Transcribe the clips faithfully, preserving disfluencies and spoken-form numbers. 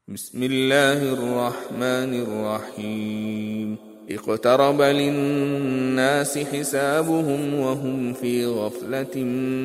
بسم الله الرحمن الرحيم اقترب للناس حسابهم وهم في غفلة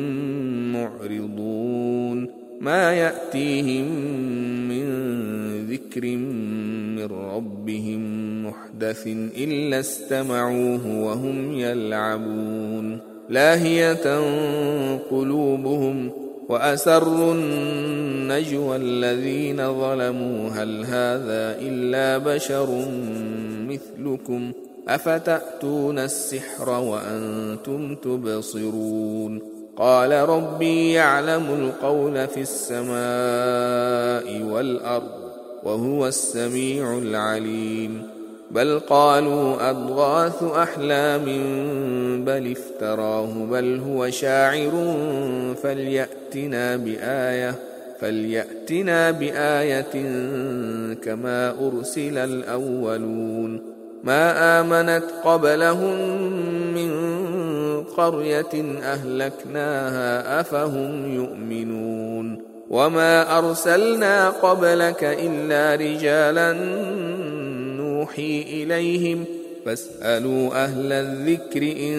معرضون ما يأتيهم من ذكر من ربهم محدث إلا استمعوه وهم يلعبون لاهية قلوبهم وأسروا النجوى الذين ظلموا هل هذا إلا بشر مثلكم أفتأتون السحر وأنتم تبصرون قال ربي يعلم القول في السماء والأرض وهو السميع العليم بل قالوا أضغاث أحلام بل افتراه بل هو شاعر فليأتنا بآية فليأتنا بآية كما أرسل الأولون ما آمنت قبلهم من قرية أهلكناها أفهم يؤمنون وما أرسلنا قبلك إلا رجالا نوحي إليهم فاسألوا أهل الذكر إن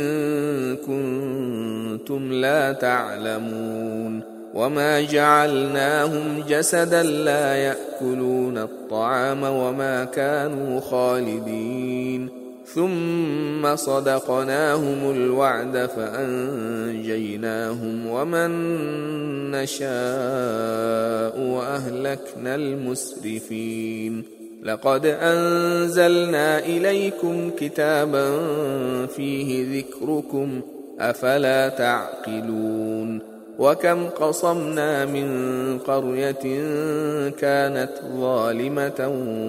كنتم لا تعلمون وما جعلناهم جسدا لا يأكلون الطعام وما كانوا خالدين ثم صدقناهم الوعد فأنجيناهم ومن نشاء وأهلكنا المسرفين لقد أنزلنا إليكم كتابا فيه ذكركم أفلا تعقلون وكم قصمنا من قرية كانت ظالمة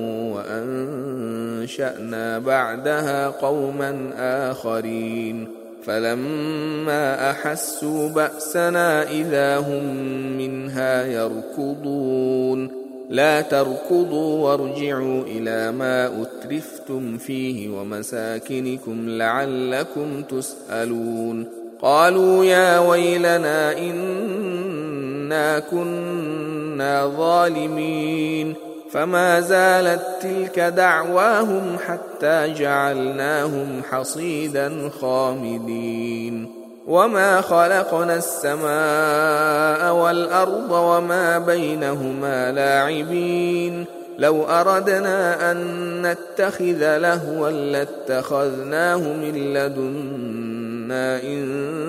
وأنشأنا بعدها قوما آخرين فلما أحسوا بأسنا إذا هم منها يركضون لا تركضوا وارجعوا إلى ما أترفتم فيه ومساكنكم لعلكم تسألون قالوا يا ويلنا إنا كنا ظالمين فما زالت تلك دعواهم حتى جعلناهم حصيدا خامدين وما خلقنا السماء والأرض وما بينهما لاعبين لو أردنا أن نتخذ لهوا لاتخذناه من لدنا إن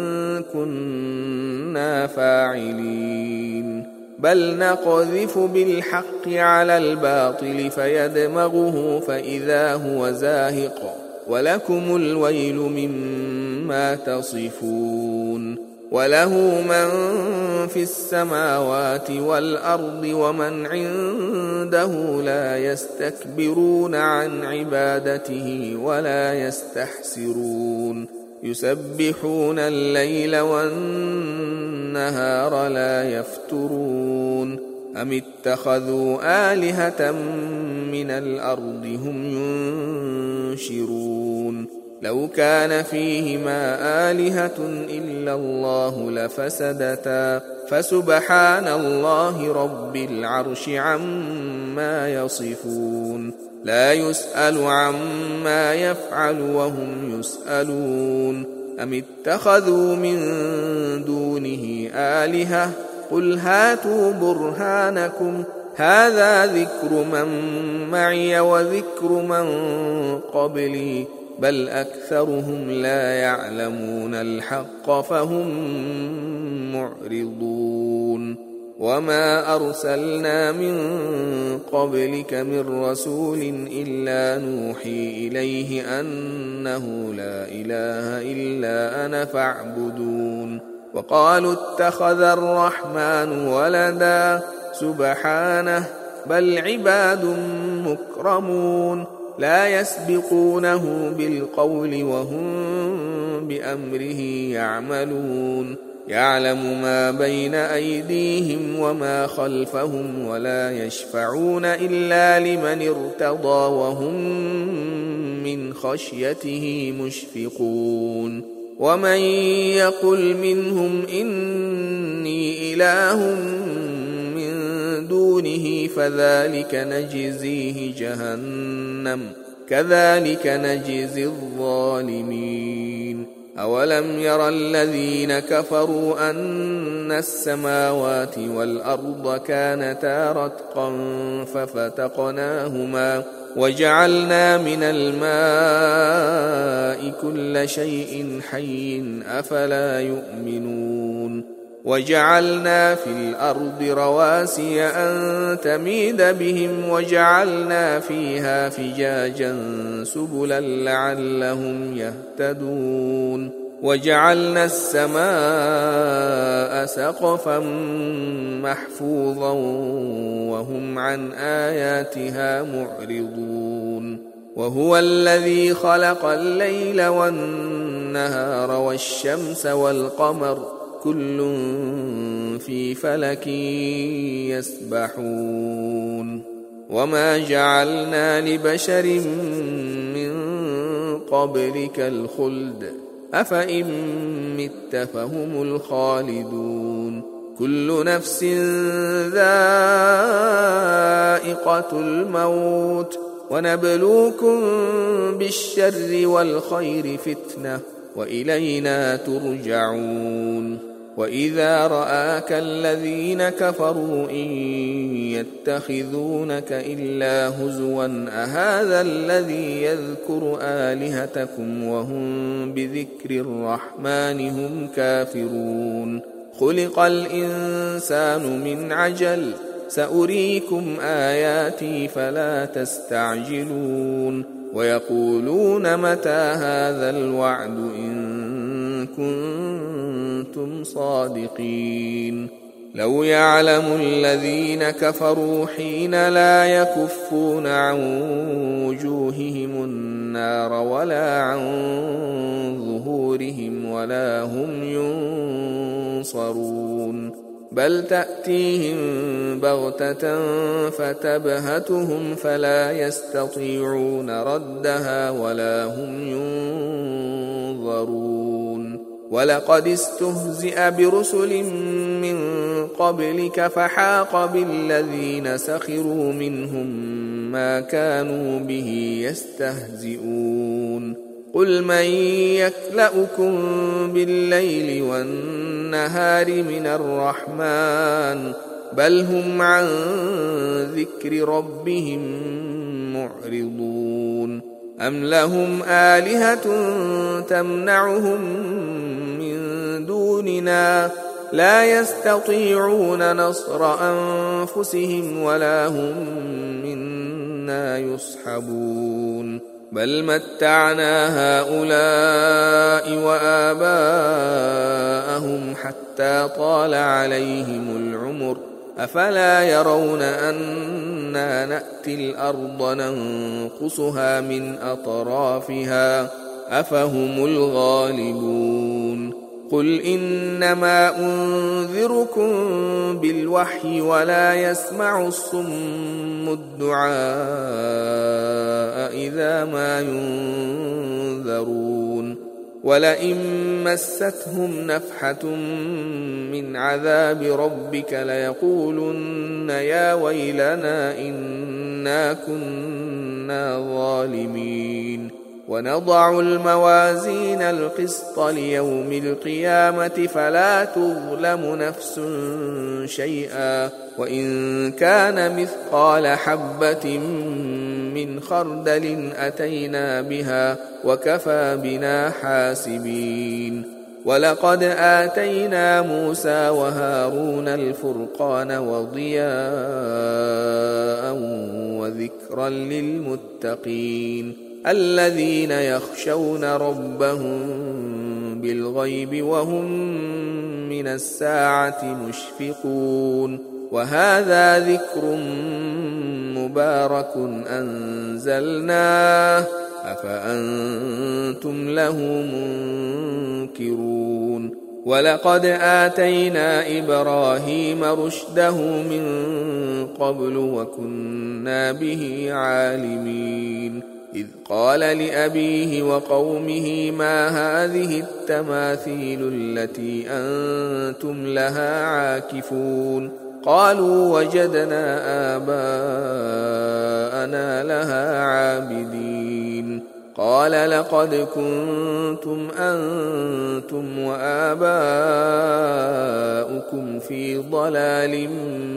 كنا فاعلين بل نقذف بالحق على الباطل فيدمغه فإذا هو زاهق ولكم الويل مما تصفون وله من في السماوات والأرض ومن عنده لا يستكبرون عن عبادته ولا يستحسرون يسبحون الليل والنهار لا يفترون أم اتخذوا آلهة من الأرض هم ينشرون لو كان فيهما آلهة إلا الله لفسدتا فسبحان الله رب العرش عما يصفون لا يسأل عما يفعل وهم يسألون أم اتخذوا من دونه آلهة قل هاتوا برهانكم هذا ذكر من معي وذكر من قبلي بل أكثرهم لا يعلمون الحق فهم معرضون وما أرسلنا من قبلك من رسول إلا نوحي إليه أنه لا إله إلا أنا فاعبدون وقالوا اتخذ الرحمن ولدا سبحانه بل عباد مكرمون لا يسبقونه بالقول وهم بأمره يعملون يعلم ما بين أيديهم وما خلفهم ولا يشفعون إلا لمن ارتضى وهم من خشيته مشفقون ومن يقل منهم إني إله من دونه فذلك نجزيه جهنم كذلك نجزي الظالمين. أولم ير الذين كفروا أن السماوات والأرض كانتا رتقا ففتقناهما وجعلنا من الماء كل شيء حي أفلا يؤمنون. وجعلنا في الأرض رواسي أن تميد بهم وجعلنا فيها فجاجا سبلا لعلهم يهتدون. وجعلنا السماء سقفا محفوظا وهم عن آياتها معرضون. وهو الذي خلق الليل والنهار والشمس والقمر كل في فلك يسبحون. وما جعلنا لبشر من قبلك الخلد أفإن مت فهم الخالدون. كل نفس ذائقة الموت ونبلوكم بالشر والخير فتنة وإلينا ترجعون. وإذا رآك الذين كفروا إن يتخذونك إلا هزوا أهذا الذي يذكر آلهتكم وهم بذكر الرحمن هم كافرون. خلق الإنسان من عجل سأريكم آياتي فلا تستعجلون. ويقولون متى هذا الوعد إن كنتم صادقين. لو يعلم الذين كفروا حين لا يكفون عن وجوههم النار ولا عن ظهورهم ولا هم ينصرون. بل تأتيهم بغتة فتبهتهم فلا يستطيعون ردها ولا هم ينظرون. ولقد استهزئ برسل من قبلك فحاق بالذين سخروا منهم ما كانوا به يستهزئون. قل من يكلؤكم بالليل والنهار من الرحمن بل هم عن ذكر ربهم معرضون. أم لهم آلهة تمنعهم من دوننا لا يستطيعون نصر أنفسهم ولا هم منا يصحبون. بل متعنا هؤلاء وآباءهم حتى طال عليهم العمر أفلا يرون أنا نأتي الأرض ننقصها من أطرافها أفهم الغالبون. قل إنما أنذركم بالوحي ولا يسمع الصم الدعاء إذا ما ينذرون. ولئن مستهم نفحة من عذاب ربك ليقولن يا ويلنا إنا كنا ظالمين. ونضع الموازين القسط ليوم القيامة فلا تظلم نفس شيئا وإن كان مثقال حبة من خردل أتينا بها وكفى بنا حاسبين. ولقد آتينا موسى وهارون الفرقان وضياء وذكرا للمتقين الذين يخشون ربهم بالغيب وهم من الساعة مشفقون. وهذا ذكر مبارك أنزلناه أفأنتم له منكرون. ولقد آتينا إبراهيم رشده من قبل وكنا به عالمين. إذ قال لأبيه وقومه ما هذه التماثيل التي أنتم لها عاكفون قالوا وجدنا آباءنا لها عابدين قال لقد كنتم أنتم وآباؤكم في ضلال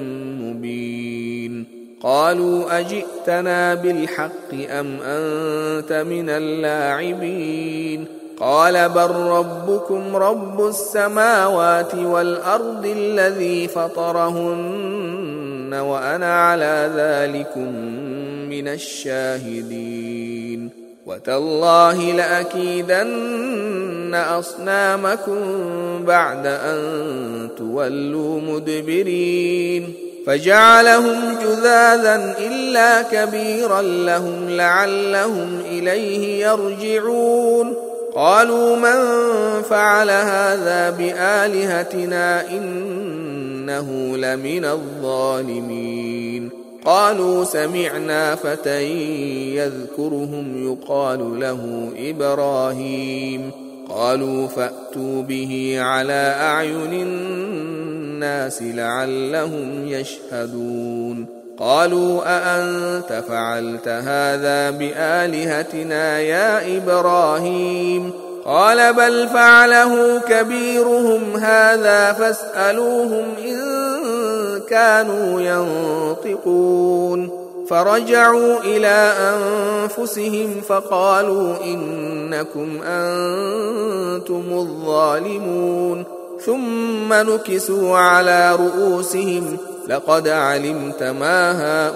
مبين قالوا أجئتنا بالحق أم أنت من اللاعبين قال بل ربكم رب السماوات والأرض الذي فطرهن وأنا على ذلكم من الشاهدين وتالله لأكيدن أصنامكم بعد أن تولوا مدبرين فجعلهم جذاذا إلا كبيرا لهم لعلهم إليه يرجعون قالوا من فعل هذا بآلهتنا إنه لمن الظالمين قالوا سمعنا فتى يذكرهم يقال له إبراهيم قالوا فأتوا به على أعين الناس لعلهم يشهدون قالوا أأنت فعلت هذا بآلهتنا يا إبراهيم قال بل فعله كبيرهم هذا فاسألوهم إن كانوا ينطقون فرجعوا إلى أنفسهم فقالوا إنكم أنتم الظالمون ثم نكسوا على رؤوسهم لقد علمت ما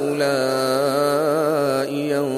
هؤلاء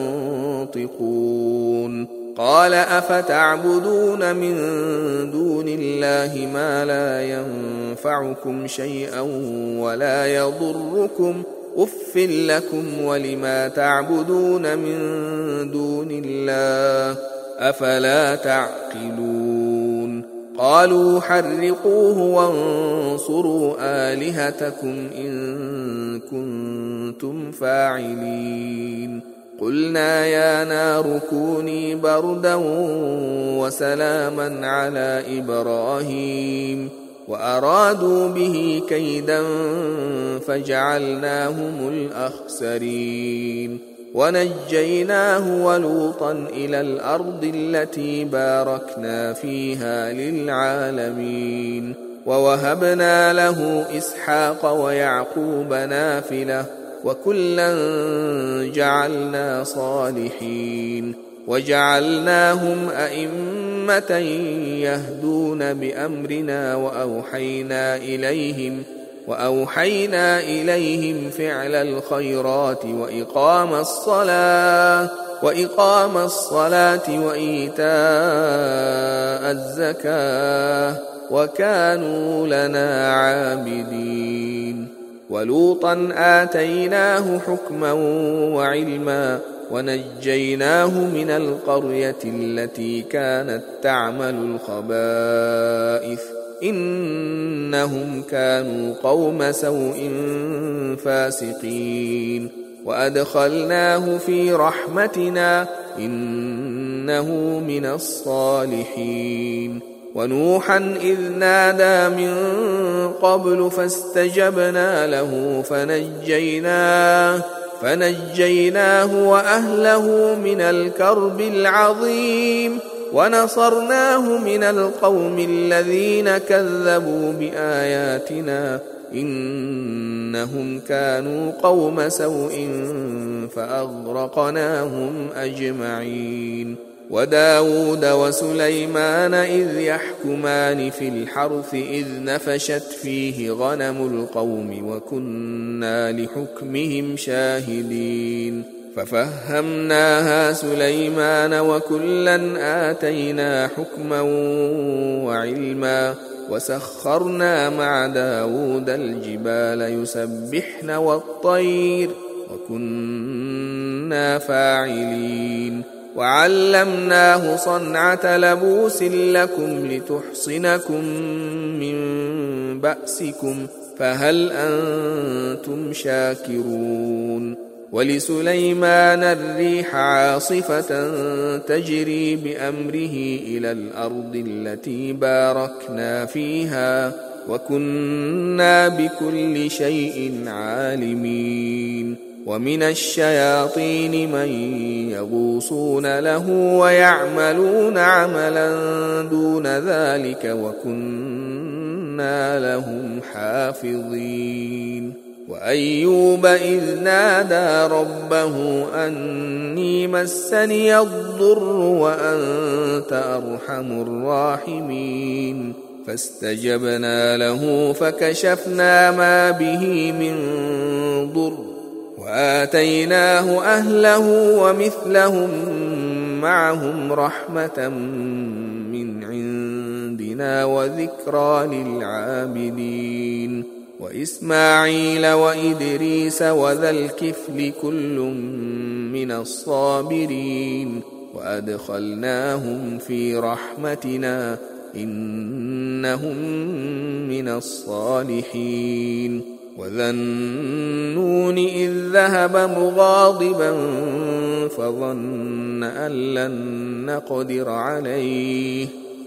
ينطقون قال أفتعبدون من دون الله ما لا ينفعكم شيئا ولا يضركم أف لكم ولما تعبدون من دون الله أفلا تعقلون قالوا حرقوه وانصروا آلهتكم إن كنتم فاعلين قلنا يا نار كوني بردا وسلاما على إبراهيم وأرادوا به كيدا فجعلناهم الأخسرين ونجيناه ولوطا إلى الأرض التي باركنا فيها للعالمين ووهبنا له إسحاق ويعقوب نافلة وكلا جعلنا صالحين وجعلناهم أئمة يهدون بأمرنا وأوحينا إليهم وأوحينا إليهم فعل الخيرات وإقام الصلاة وإقام الصلاة وإيتاء الزكاة وكانوا لنا عابدين ولوطا آتيناه حكما وعلما ونجيناه من القرية التي كانت تعمل الخبائث إنهم كانوا قوم سوء فاسقين وأدخلناه في رحمتنا إنه من الصالحين ونوحا إذ نادى من قبل فاستجبنا له فنجيناه فنجيناه وأهله من الكرب العظيم ونصرناه من القوم الذين كذبوا بآياتنا إنهم كانوا قوم سوء فأغرقناهم أجمعين وداود وسليمان إذ يحكمان في الحرث إذ نفشت فيه غنم القوم وكنا لحكمهم شاهدين ففهمناها سليمان وكلا آتينا حكما وعلما وسخرنا مع داود الجبال يسبحن والطير وكنا فاعلين وعلمناه صنعة لبوس لكم لتحصنكم من بأسكم فهل أنتم شاكرون ولسليمان الريح عاصفة تجري بأمره إلى الأرض التي باركنا فيها وكنا بكل شيء عالمين ومن الشياطين من يغوصون له ويعملون عملا دون ذلك وكنا لهم حافظين وأيوب إذ نادى ربه أني مسني الضر وأنت أرحم الراحمين فاستجبنا له فكشفنا ما به من ضر وآتيناه أهله ومثلهم معهم رحمة من عندنا وذكرى للعابدين وإسماعيل وإدريس وذا الكفل كل من الصابرين وأدخلناهم في رحمتنا إنهم من الصالحين وذا النون إذ ذهب مغاضبا فظن أن لن نقدر عليه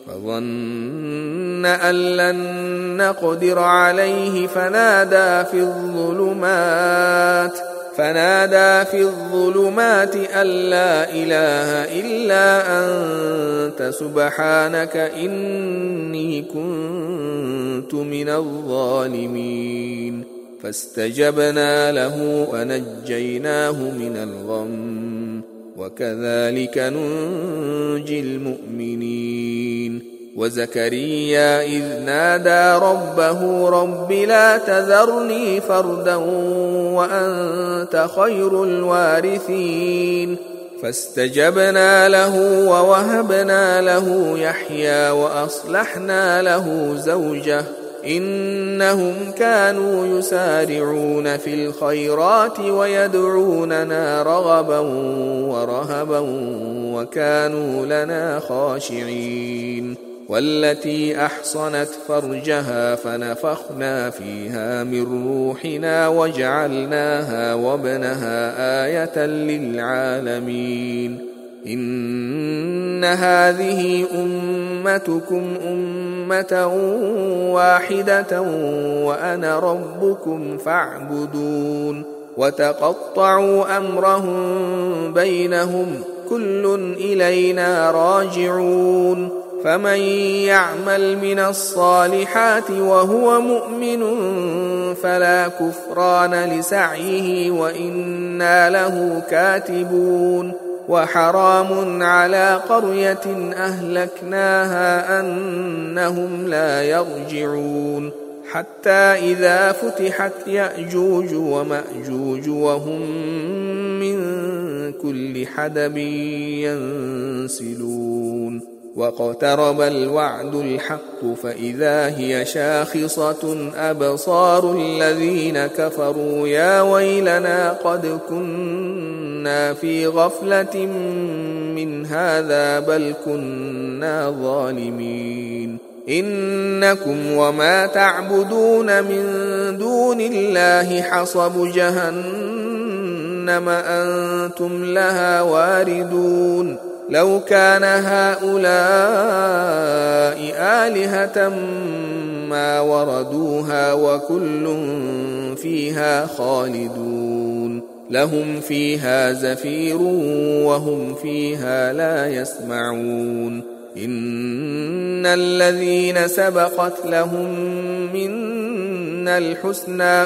فظن أن لن نقدر عليه فنادى في الظلمات فنادى في الظلمات أن لا إله إلا أنت سبحانك إني كنت من الظالمين فاستجبنا له ونجيناه من الغم وكذلك ننجي المؤمنين وزكريا إذ نادى ربه رب لا تذرني فردا وأنت خير الوارثين فاستجبنا له ووهبنا له يحيى وأصلحنا له زوجه إنهم كانوا يسارعون في الخيرات ويدعوننا رغبا ورهبا وكانوا لنا خاشعين والتي أحصنت فرجها فنفخنا فيها من روحنا وجعلناها وابنها آية للعالمين إن هذه أمتكم أمة واحدة وأنا ربكم فاعبدون وتقطعوا أمرهم بينهم كل إلينا راجعون فمن يعمل من الصالحات وهو مؤمن فلا كفران لسعيه وإنا له كاتبون وحرام على قرية أهلكناها أنهم لا يرجعون حتى إذا فتحت يأجوج ومأجوج وهم من كل حدب ينسلون واقترب الوعد الحق فإذا هي شاخصة أبصار الذين كفروا يا ويلنا قد كنا في غفلة من هذا بل كنا ظالمين إنكم وما تعبدون من دون الله حصب جهنم أنتم لها واردون لو كان هؤلاء آلهة ما وردوها وكل فيها خالدون لهم فيها زفير وهم فيها لا يسمعون إن الذين سبقت لهم منا الحسنى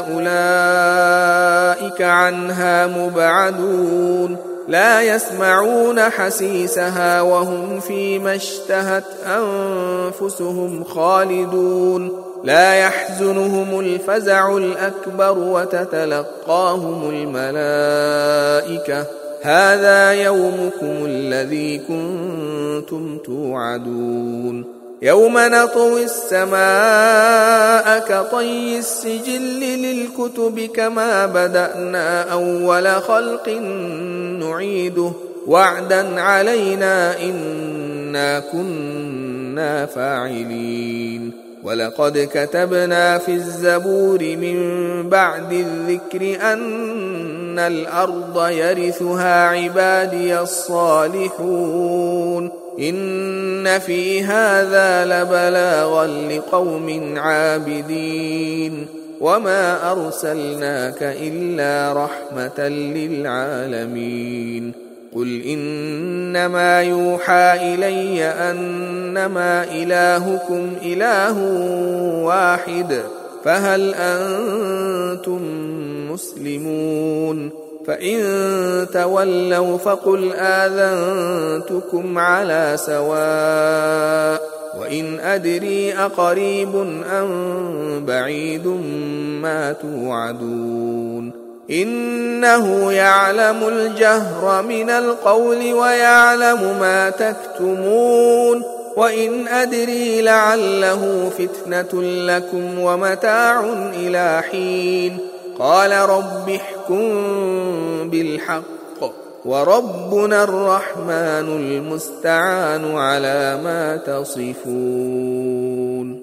أولئك عنها مبعدون لا يسمعون حسيسها وهم فيما اشتهت أنفسهم خالدون لا يحزنهم الفزع الأكبر وتتلقاهم الملائكة هذا يومكم الذي كنتم توعدون يوم نطوي السماء كطي السجل للكتب كما بدأنا أول خلق نعيده وعدا علينا إنا كنا فاعلين ولقد كتبنا في الزبور من بعد الذكر أن الأرض يرثها عبادي الصالحون إن في هذا لبلاغا لقوم عابدين وما أرسلناك إلا رحمة للعالمين قل إنما يوحى إلي أنما إلهكم إله واحد فهل أنتم مسلمون فإن تولوا فقل آذنتكم على سواء وإن أدري أقريب أم بعيد ما توعدون إنه يعلم الجهر من القول ويعلم ما تكتمون وإن أدري لعله فتنة لكم ومتاع إلى حين قال رب احكم بالحق وربنا الرحمن المستعان على ما تصفون.